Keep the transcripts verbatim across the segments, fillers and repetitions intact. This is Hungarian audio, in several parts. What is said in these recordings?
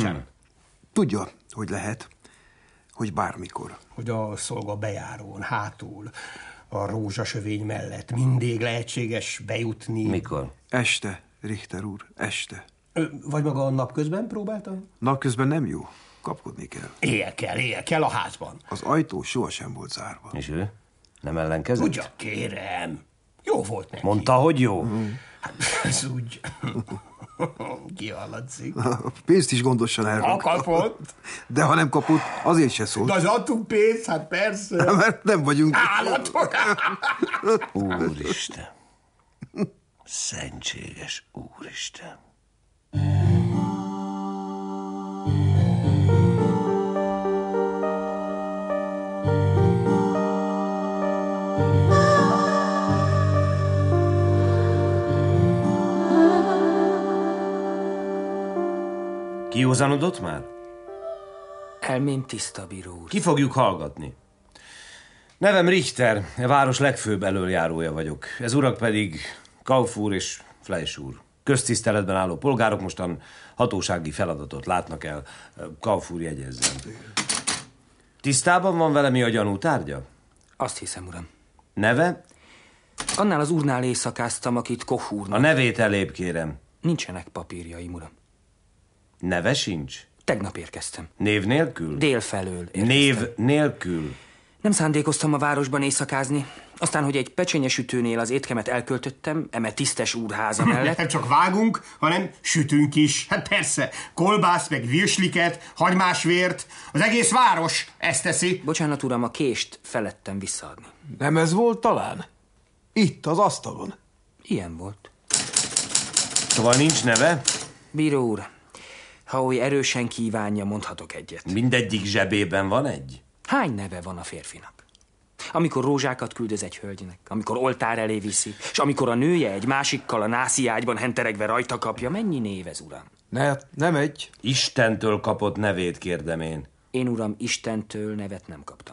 sem. Tudja, hogy lehet, hogy bármikor. Hogy a szolga bejárón, hátul, a rózsasövény mellett mindig lehetséges bejutni. Mikor? Este, Richter úr, este. Ö, vagy maga a napközben próbáltam? Napközben nem jó, kapkodni kell. Éjjel kell, éjjel kell a házban. Az ajtó sohasem volt zárva. És ő? Nem ellenkezett? Ugye kérem, jó volt neki. Mondta, hogy jó? Mm. Hát ez úgy... Kihallatszik. A pénzt is gondosan elrakta. Ha kapott. De ha nem kapott, azért se szólt. De az adtunk pénzt, hát persze. Mert nem vagyunk... Állatok! Úristen. Szentséges Úristen. Kiózanodott már? Elmém tiszta, bíró úr. Ki fogjuk hallgatni. Nevem Richter, a város legfőbb elöljárója vagyok. Ez urak pedig Kaufúr és Fleisch úr. Köztiszteletben álló polgárok mostan hatósági feladatot látnak el. Kaufúr jegyezzen. Tisztában van vele, mi a gyanú tárgya? Azt hiszem, uram. Neve? Annál az úrnál éjszakáztam, akit Koch úrnak. A nevét elébb kérem. Nincsenek papírjaim, uram. Neve sincs? Tegnap érkeztem. Név nélkül? Délfelől érkeztem. Név nélkül? Nem szándékoztam a városban éjszakázni. Aztán, hogy egy pecsenyesütőnél az étkemet elköltöttem, eme tisztes úrháza mellett. Nem csak vágunk, hanem sütünk is. Hát persze, kolbász, meg virsliket, hagymásvért. Az egész város ezt teszi. Bocsánat, uram, a kést felettem visszaadni. Nem ez volt talán? Itt, az asztalon. Ilyen volt. Szóval nincs neve? Bíró úr, ha oly erősen kívánja, mondhatok egyet. Mindegyik zsebében van egy? Hány neve van a férfinak? Amikor rózsákat küldöz egy hölgynek, amikor oltár elé viszi, és amikor a nője egy másikkal a nászi ágyban henteregve rajta kapja, mennyi név ez, uram? Ne, nem egy. Istentől kapott nevét, kérdem én. Én, uram, Istentől nevet nem kaptam.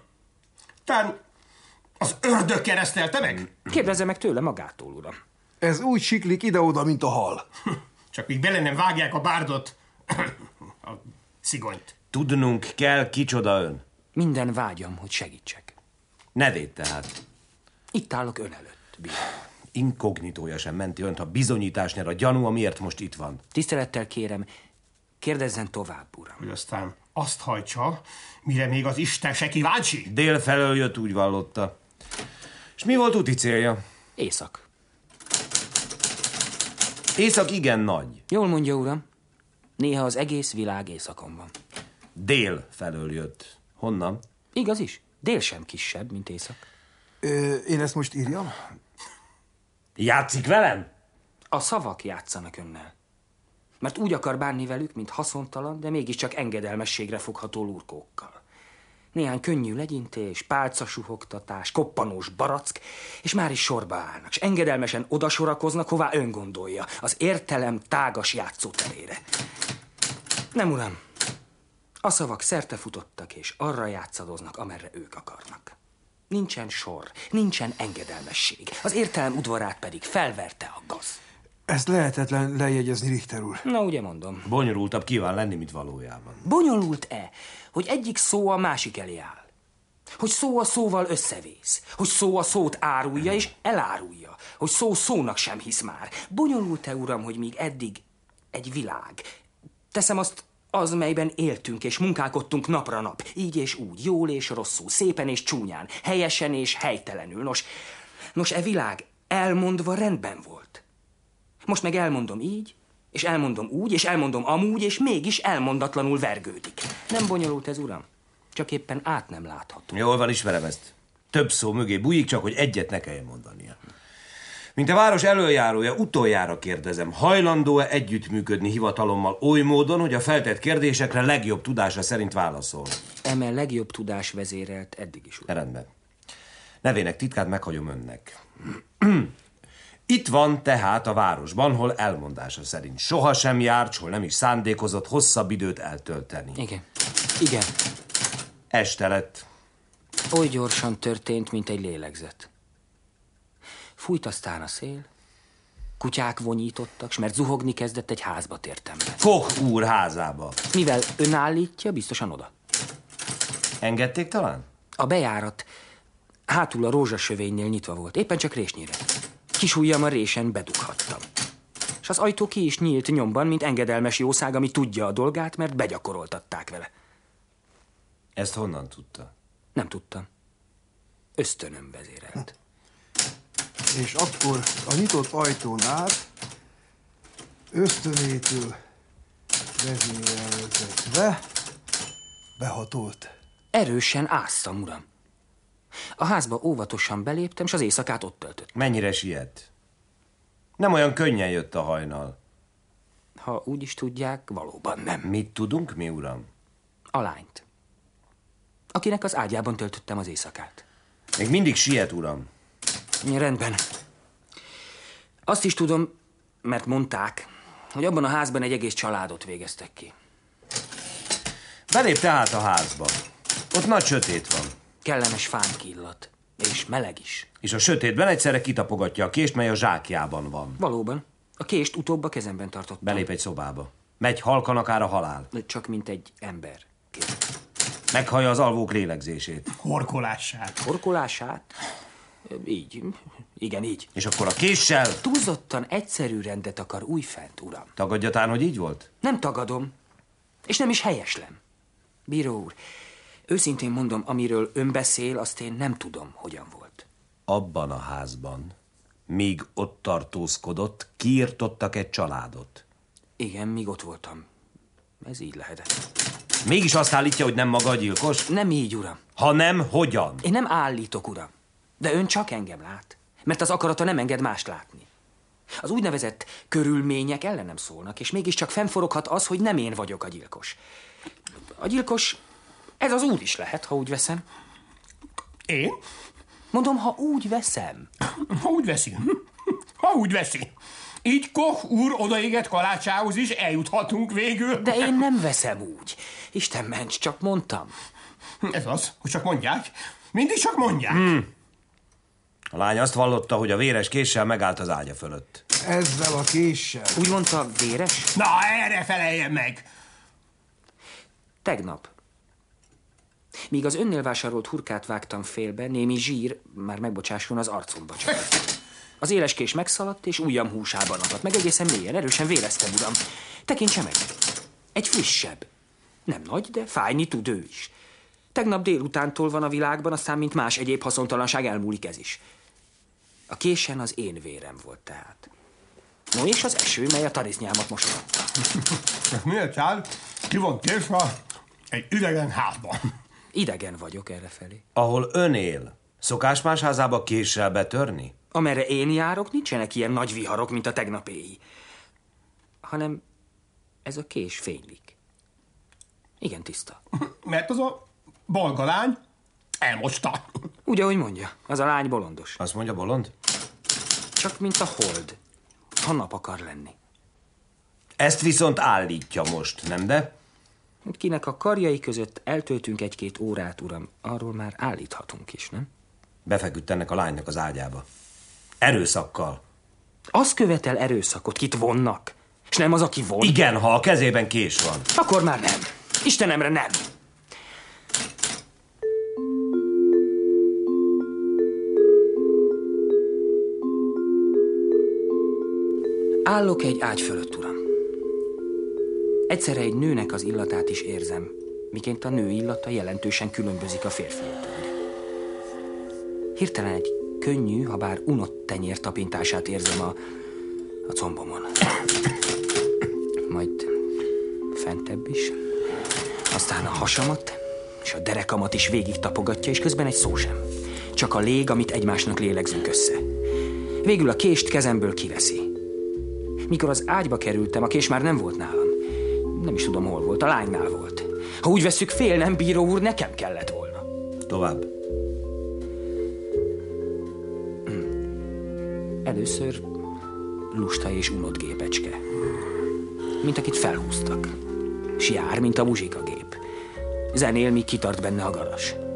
Tán az ördög keresztelte meg? Kérdezze meg tőle magától, uram. Ez úgy siklik ide-oda, mint a hal. Csak még bele nem vágják a bárdot, a szigonyt. Tudnunk kell, kicsoda ön. Minden vágyam, hogy segítsek. Nevét tehát. Itt állok ön előtt, bíró. Inkognitója sem menti önt, ha bizonyítás nyer a gyanú, amiért most itt van. Tisztelettel kérem, kérdezzen tovább, uram. Hogy aztán azt hajtsa, mire még az Isten se kíváncsi? Délfelől jött, úgy vallotta. És mi volt úti célja? Észak. Észak igen nagy. Jól mondja, uram. Néha az egész világ északon van. Dél felől jött. Honnan? Igaz is. Dél sem kisebb, mint észak. Ö, én ezt most írjam? Játszik velem? A szavak játszanak önnel. Mert úgy akar bánni velük, mint haszontalan, de mégiscsak engedelmességre fogható lurkókkal. Néhány könnyű legyintés, pálcasuhogtatás, koppanós barack, és már is sorba állnak, s engedelmesen odasorakoznak, hová ön gondolja, az értelem tágas játszóterére. Nem, uram. A szavak szerte futottak, és arra játszadoznak, amerre ők akarnak. Nincsen sor, nincsen engedelmesség. Az értelem udvarát pedig felverte a gaz. Ezt lehetetlen lejegyezni, Richter úr. Na, ugye mondom. Bonyolultabb kíván lenni, mint valójában. Bonyolult-e, hogy egyik szó a másik elé áll? Hogy szó a szóval összevész? Hogy szó a szót árulja és elárulja? Hogy szó szónak sem hisz már? Bonyolult-e, uram, hogy míg eddig egy világ? Teszem azt, az, melyben éltünk és munkálkodtunk napra nap, így és úgy, jól és rosszul, szépen és csúnyán, helyesen és helytelenül. Nos, nos, e világ elmondva rendben volt. Most meg elmondom így, és elmondom úgy, és elmondom amúgy, és mégis elmondatlanul vergődik. Nem bonyolult ez, uram? Csak éppen át nem látható. Jól van, ismerem ezt. Több szó mögé bújik, csak hogy egyet ne kelljen mondania. Mint a város elöljárója, utoljára kérdezem, hajlandó-e együttműködni hivatalommal oly módon, hogy a feltett kérdésekre legjobb tudása szerint válaszol? Eme legjobb tudás vezérelt eddig is, uram. Rendben. Nevének titkát meghagyom önnek. Itt van tehát a városban, hol elmondása szerint sohasem járt, hol nem is szándékozott hosszabb időt eltölteni. Igen. Igen. Este lett. Oly gyorsan történt, mint egy lélegzet. Fújt aztán a szél, Kutyák vonyítottak, s mert zuhogni kezdett, egy házba tértem be. Koch úr házába. Mivel ön állítja, biztosan oda. Engedték talán? A bejárat hátul a rózsasövénynél nyitva volt, éppen csak résnyire. Kis ujjam a résen bedughattam. És az ajtó ki is nyílt nyomban, mint engedelmes jószág, ami tudja a dolgát, mert begyakoroltatták vele. Ezt honnan tudta? Nem tudtam. Ösztönöm vezérelt. És akkor a nyitott ajtón át ösztönétől vezéreltetve behatolt. Erősen áztam, uram. A házba óvatosan beléptem, és az éjszakát ott töltöttem. Mennyire siet? Nem olyan könnyen jött a hajnal. Ha úgy is tudják, valóban nem. Mit tudunk mi, uram? A lányt, akinek az ágyában töltöttem az éjszakát. Még mindig siet, uram. Rendben. Azt is tudom, mert mondták, hogy abban a házban egy egész családot végeztek ki. Belép tehát a házba. Ott nagy sötét van. Kellemes fánk illat, és meleg is. És a sötétben egyszerre kitapogatja a kést, mely a zsákjában van. Valóban. A kést utóbb a kezemben tartottam. Belép egy szobába. Megy halkan akár a halál. Csak mint egy ember. Kért. Meghallja az alvók lélegzését. Horkolását. Horkolását? Így. Igen, így. És akkor a késsel... Túlzottan egyszerű rendet akar újfent, uram. Tagadjatán, hogy így volt? Nem tagadom. És nem is helyeslem. Bíró úr, őszintén mondom, amiről ön beszél, azt én nem tudom, hogyan volt. Abban a házban, míg ott tartózkodott, kiirtottak egy családot. Igen, míg ott voltam. Ez így lehetett. Mégis azt állítja, hogy nem maga a gyilkos? Nem így, uram. Ha nem, hogyan? Én nem állítok, uram. De ön csak engem lát. Mert az akarata nem enged mást látni. Az úgynevezett körülmények ellenem szólnak, és mégiscsak fennforoghat az, hogy nem én vagyok a gyilkos. A gyilkos, ez az úr is lehet, ha úgy veszem. Én? Mondom, ha úgy veszem. Ha úgy veszi. Ha úgy veszi. Így Koch úr odaégett kalácsához is eljuthatunk végül. De én nem veszem úgy. Isten ments, csak mondtam. Ez az, hogy csak mondják. Mindig csak mondják. Hmm. A lány azt vallotta, hogy a véres késsel megállt az ágya fölött. Ezzel a késsel. Úgy mondta, véres? Na, erre feleljen meg! Tegnap. Míg az önnél vásárolt hurkát vágtam félbe, némi zsír, már megbocsásson, az arcomba csapott. Az éles kés megszaladt, és ujjam húsában akadt meg, egészen mélyen, erősen véreztem, uram. Tekintse meg. Egy frissebb. Nem nagy, de fájni tud ő is. Tegnap délutántól van a világban, aztán mint más egyéb haszontalanság elmúlik ez is. A késen az én vérem volt tehát. No, és az eső, mely a tarisznyámat mosogatta. Miért áll? Ki van térfa egy idegen házban. Idegen vagyok errefelé. Ahol ön él, szokás más házába késsel betörni? Amerre én járok, nincsenek ilyen nagy viharok, mint a tegnapéi. Hanem ez a kés fénylik. Igen, tiszta. Mert az a balga lány elmosta. Úgy, ahogy mondja, az a lány bolondos. Azt mondja, bolond? Csak mint a hold, ha nap akar lenni. Ezt viszont állítja most, nem de? Kinek a karjai között eltöltünk egy-két órát, uram, arról már állíthatunk is, nem? Befeküdt ennek a lánynak az ágyába. Erőszakkal. Az követel erőszakot, kit vonnak, és nem az, aki von. Igen, ha a kezében kés van. Akkor már nem. Istenemre nem. Állok egy ágy fölött, uram. Egyszerre egy nőnek az illatát is érzem, miként a nő illata jelentősen különbözik a férfiétől. Hirtelen egy könnyű, ha bár unott tenyér tapintását érzem a, a combomon. Majd fentebb is, aztán a hasamat, és a derekamat is végig tapogatja, és közben egy szó sem. Csak a lég, amit egymásnak lélegzünk össze. Végül a kést kezemből kiveszi. Mikor az ágyba kerültem, a kés már nem volt nálam. Nem is tudom, hol volt, a lánynál volt. Ha úgy vesszük, fél nem, bíró úr, nekem kellett volna. Tovább. Először lusta és unott gépecske. Mint akit felhúztak. S jár, mint a muzsikagép. Zenél, míg kitart benne a garas.